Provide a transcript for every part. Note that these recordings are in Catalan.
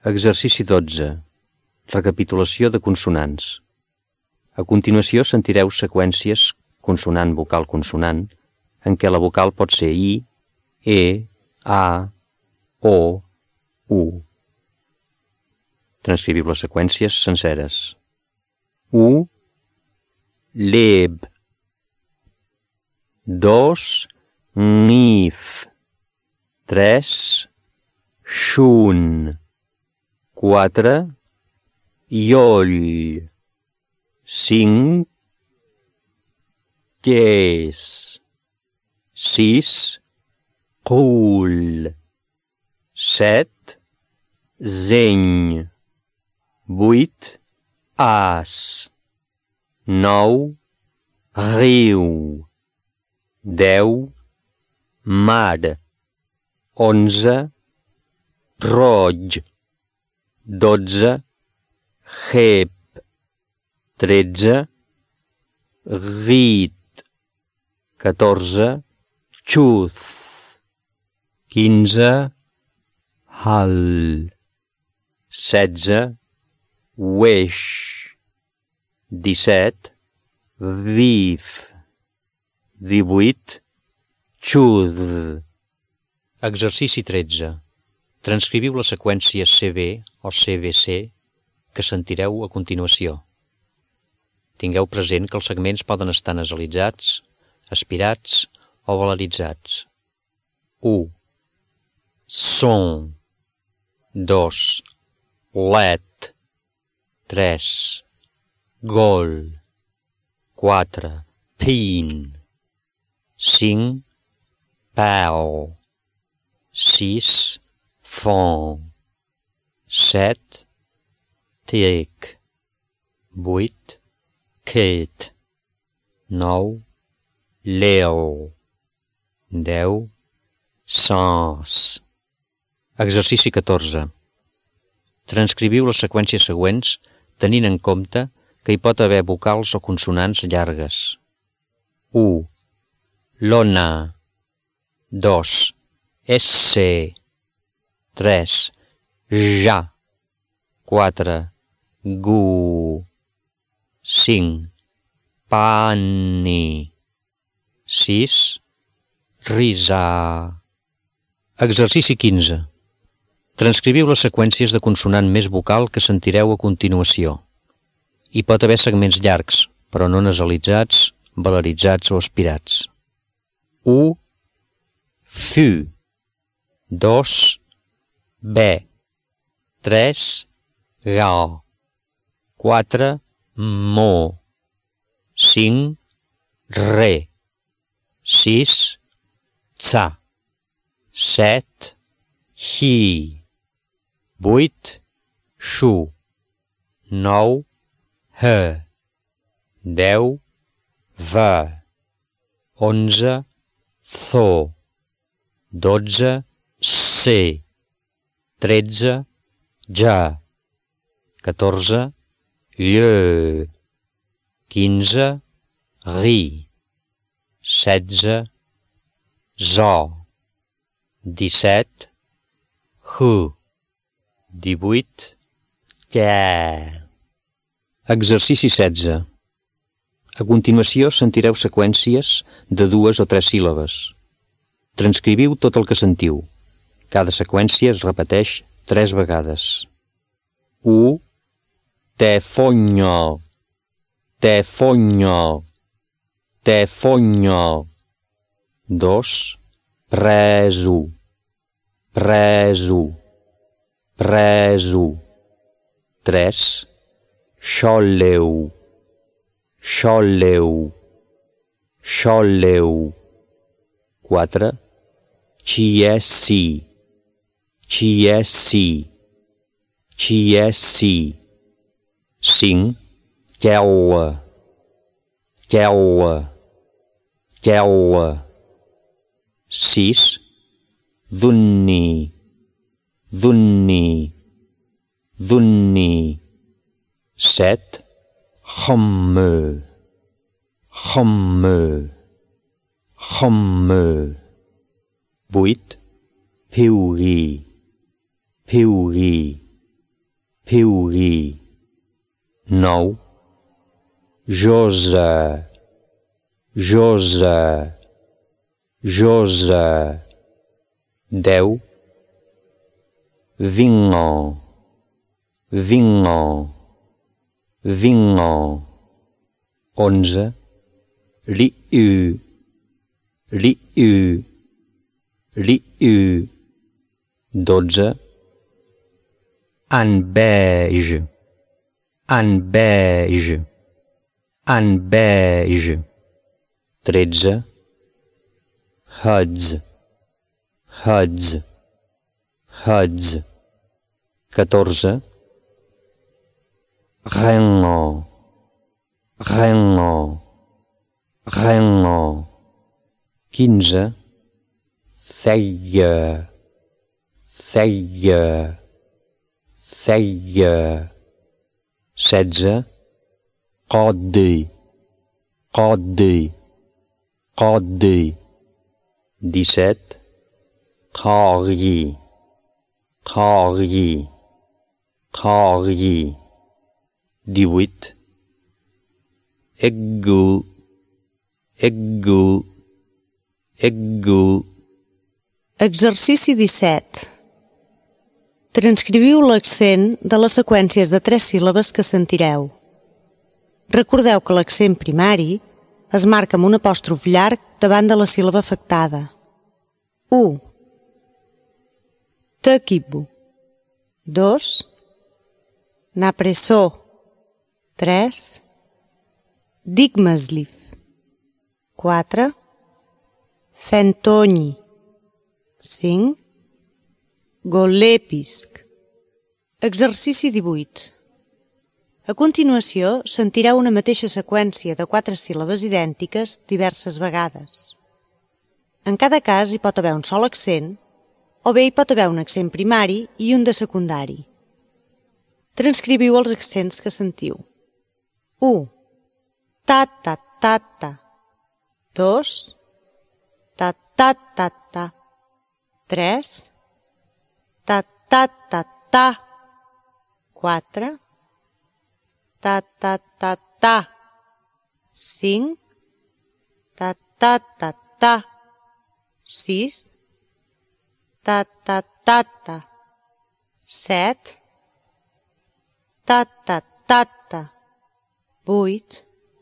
Exercici 12. Recapitulació de consonants. A continuació sentireu seqüències consonant-vocal-consonant en què la vocal pot ser I, E, A, O, U. Transcriviu les seqüències senceres. U, leb. 2, nif. 3, shun. 4, ioll. 5, ques. 6, cul. 7, zeny. 8, as. 9, riu. 10, mar. 11, roig. 12, gep. 13, rit. 14, xuth. 15, hal. 16, weix. 17, vif. 18, xud. Exercici 13. Transcriviu les seqüències CV o CVC que sentireu a continuació. Tingueu present que els segments poden estar nasalitzats, aspirats o velaritzats. 1. Son. 2. Let. 3. Gol. 4. Pin. 5. Pal. 6. Fon. 7. Tic. 8. Ket. 9. Leo. 10. Sens. Exercici 14. Transcriviu les seqüències següents tenint en compte que hi pot haver vocals o consonants llargues. 1. Lona. 2. SC. 3. Ja. 4. Gu. 5. Pani. 6. Risa. Exercici 15. Transcriviu les seqüències de consonant més vocal que sentireu a continuació. Hi pot haver segments llargs, però no nasalitzats, velaritzats o aspirats. 1. Fu. 2. Be. 3. Ga. 4. Mo. 5. Re. 6. Tsa. 7. Hi. 8. Xu. 9. He. 10. Va. 11. Tho. 12. Se. 13. Ja. 14. Llö. 15. Ri. 16. Zo. 17. Hu. 18. Tè. Exercici 16. A continuació sentireu seqüències de 2 o 3 síl·labes. Transcriviu tot el que sentiu. Cada seqüència es repeteix 3 vegades. 1. Tefonyo. Tefonyo. Tefonyo. 2. Preso. Preso. Preso. 3. Xolleu. Xolleu. Xolleu. 4. Chiesi. Chiesi. Chiesi. 5. Teua. Teua. Teua. 6. Dhunni. Dhunni. Dhunni. 7. Khomme. Khomme. Khomme. 8. Piuri. Piuri. piugui. 9. Josa, josa, josa. 10. Vinho, vinho, vinho. 11. Liu, liu, liu. 12. Anbege, anbege, anbege. 13. Huds, huds, huds. 14. Rengo, rengo, rengo. 15. Ceia, ceia, ceia. 16. Qadi, qadi, qadi. 17. Qari, qari, qari. 18. Eggu, eggu, eggu. Exercici 17. Transcriviu l'accent de les seqüències de 3 síl·labes que sentireu. Recordeu que l'accent primari es marca amb un apòstrof llarg davant de la síl·laba afectada. 1. Takibu. 2. Napresso. 3. Digmaslif. 4. Fentoni. 5. Golepisk. Exercici 18. A continuació, sentireu una mateixa seqüència de 4 síl·labes idèntiques diverses vegades. En cada cas hi pot haver un sol accent, o bé hi pot haver un accent primari i un de secundari. Transcriviu els accents que sentiu. 1. Ta-ta-ta-ta. 2. Ta-ta-ta-ta. 3. Ta-ta-ta-ta. 4. Ta-ta-ta-ta. 5. Ta-ta-ta-ta. 6. Ta-ta-ta-ta. 7. Ta-ta-ta-ta. 8.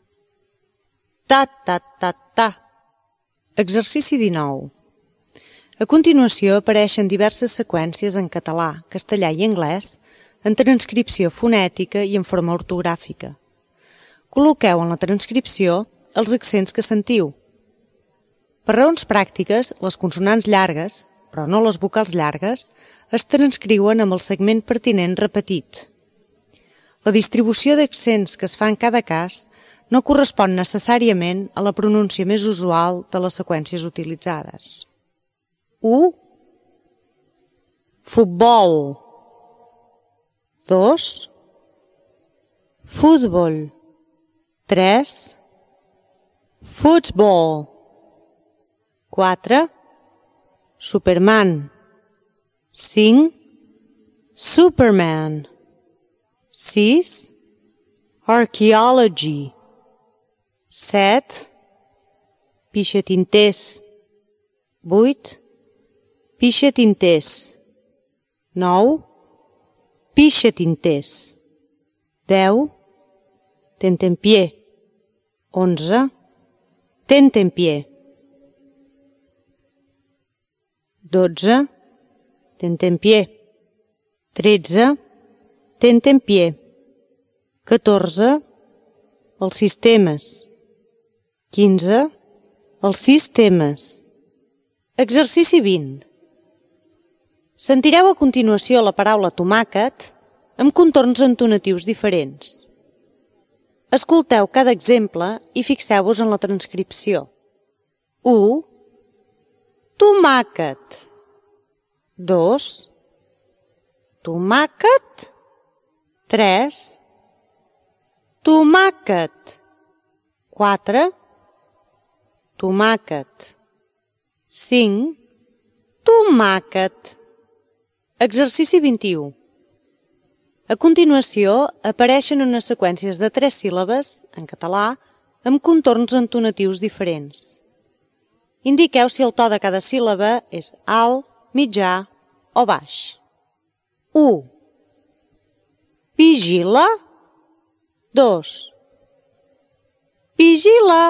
Ta-ta-ta-ta. Exercici 19. A continuació apareixen diverses seqüències en català, castellà i anglès, en transcripció fonètica i en forma ortogràfica. Col·loqueu en la transcripció els accents que sentiu. Per raons pràctiques, les consonants llargues, però no les vocals llargues, es transcriuen amb el segment pertinent repetit. La distribució d'accents que es fa en cada cas no correspon necessàriament a la pronúncia més usual de les seqüències utilitzades. 1. Futbol. 2. Futbol. 3. Futbol. 4. Superman. 5. Superman. 6. Archaeology. 7. Pixatinters. 8. Pixatinters. 9. Pixatinters. 10. Tentempié. 11. Tentempié. 12. Tentempié. 13. Tentempié. 14. Els sistemes. 15. Els sistemes. Exercici 20. Sentireu a continuació la paraula tomàquet amb contorns entonatius diferents. Escolteu cada exemple i fixeu-vos en la transcripció. 1. Tomàquet. 2. Tomàquet. 3. Tomàquet. 4. Tomàquet. 5. Tomàquet. Exercici 21. A continuació, apareixen unes seqüències de 3 síl·labes, en català, amb contorns entonatius diferents. Indiqueu si el to de cada síl·laba és alt, mitjà o baix. 1. Vigila. 2. Vigila.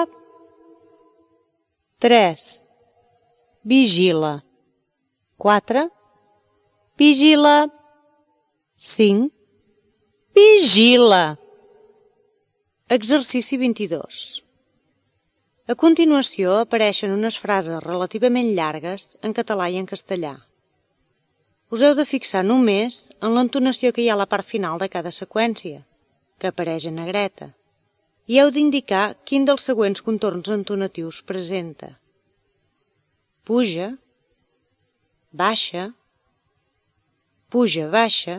3. Vigila. 4. Vigila. 5. Vigila. Exercici 22. A continuació apareixen unes frases relativament llargues en català i en castellà. Us heu de fixar només en l'entonació que hi ha a la part final de cada seqüència, que apareix en negreta, i heu d'indicar quin dels següents contorns entonatius presenta. Puja, baixa, puja, baixa,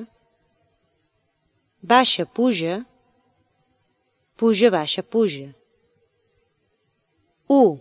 baixa, puja, puja, baixa, puja. 1.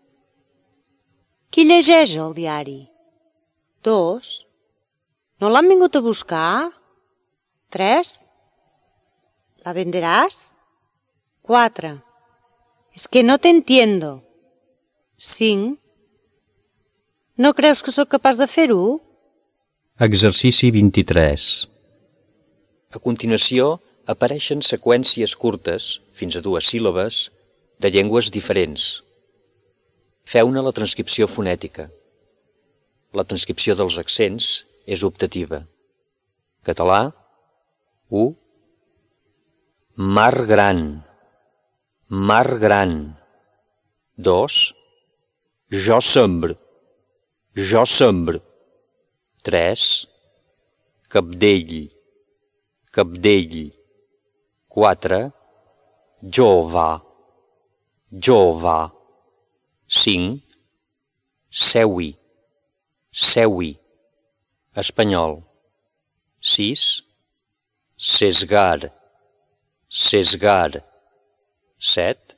Qui llegeix el diari? 2. No l'han vingut a buscar? 3. ¿La venderás? 4. Es que no te entiendo. 5. No creus que sóc capaç de fer-ho? Exercici 23. A continuació, apareixen seqüències curtes, fins a 2 síl·labes, de llengües diferents. Feu-ne la transcripció fonètica. La transcripció dels accents és optativa. Català, 1. Mar gran, mar gran. 2. Jo sembro, jo sembro. 3. Cabdell, cabdell. 4. Jove, jove. 5. Seui, seui. Espanyol. 6. Sesgar, sesgar. 7.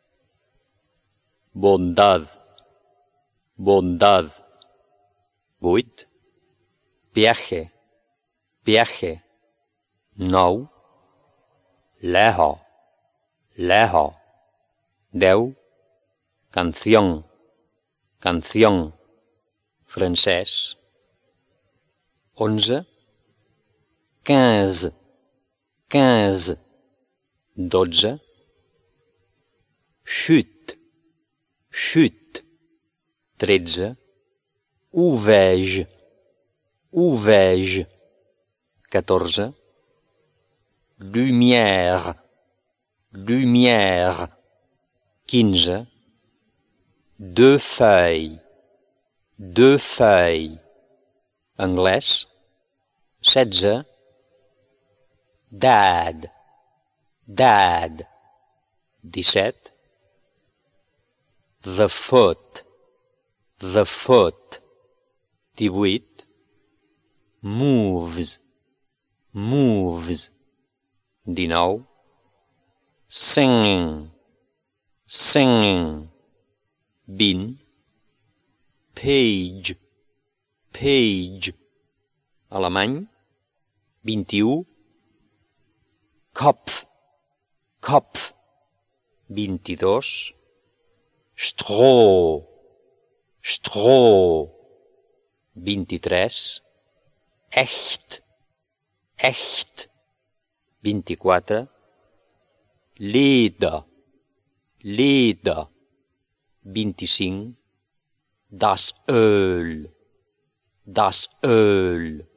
Bondad, bondad. 8. Viaje, viaje. 9. Lejo, lejo. 10. Canción, canción. Francès. 11. 15, 15. 12. Chute, chute. 13. Ouvege, ouvege. 14. Lumière, lumière. 15. Deux feuilles, deux feuilles. Anglès. 16. Dad, dad. 17. The foot, the foot. 18. Moves, moves. 19. Singing, singing. 20. Page, page. Alemany. 21. Kopf, Kopf. 22. Stroh, Stroh. 23. Echt, echt. 24. Leder, Leder. 25. Das Öl, das Öl.